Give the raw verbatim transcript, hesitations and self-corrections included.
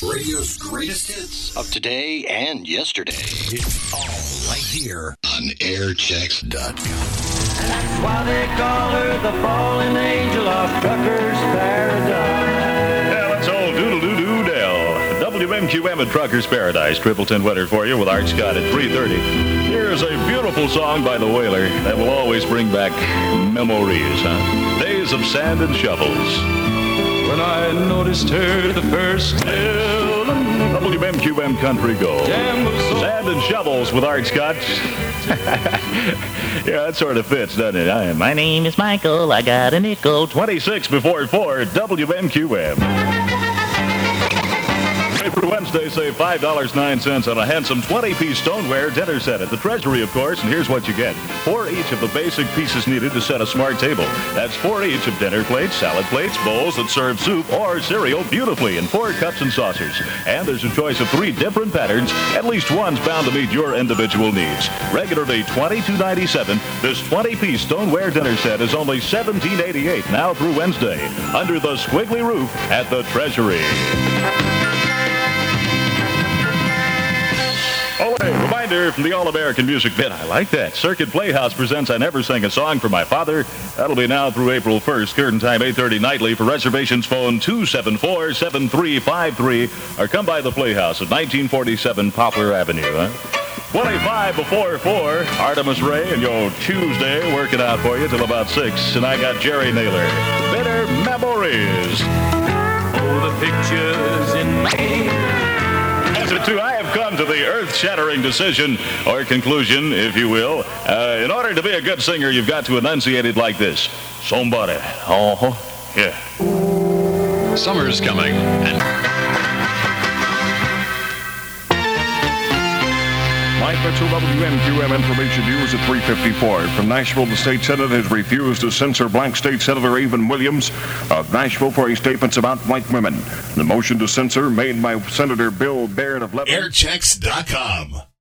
Radio's greatest hits of today and yesterday. It's all right here on airchecks dot com. And that's why they call her the fallen angel of Trucker's Paradise. Yeah, that's old doodle-doo-doo Dell. W M Q M at Trucker's Paradise. Triple Ten weather for you with Art Scott at three thirty. Here's a beautiful song by the Wailer that will always bring back memories, huh? Days of sand and shovels. When I noticed her the first time. W M Q M Country Gold. Sand and Shovels with Art Scott. Yeah, that sort of fits, doesn't it? I, my name is Michael. I got a nickel. twenty-six before four. W M Q M. For Wednesday, save five dollars and nine cents on a handsome twenty-piece stoneware dinner set at the Treasury, of course, and here's what you get. Four each of the basic pieces needed to set a smart table. That's four each of dinner plates, salad plates, bowls that serve soup or cereal beautifully, and four cups and saucers. And there's a choice of three different patterns. At least one's bound to meet your individual needs. Regularly twenty-two ninety-seven, this twenty-piece stoneware dinner set is only seventeen eighty-eight now through Wednesday, under the squiggly roof at the Treasury. Oh, hey, reminder from the All-American Music Bit. I like that. Circuit Playhouse presents I Never Sang a Song for My Father. That'll be now through April first. Curtain time eight thirty nightly. For reservations, phone two seven four, seven three five three or come by the Playhouse at nineteen forty-seven Poplar Avenue. Huh? twenty-five before four. Artemis Ray and your Tuesday working out for you till about six. And I got Jerry Naylor. Bitter Memories. Oh, the pictures in my... Too, I have come to the earth-shattering decision, or conclusion, if you will. Uh, in order to be a good singer, you've got to enunciate it like this. Somebody. Oh, yeah. Summer's coming, and... Live Metro W M Q M information news at three fifty-four. From Nashville, the state Senate has refused to censor black state Senator Avon Williams of Nashville for his statements about white women. The motion to censor made by Senator Bill Baird of Lebanon. airchecks dot com.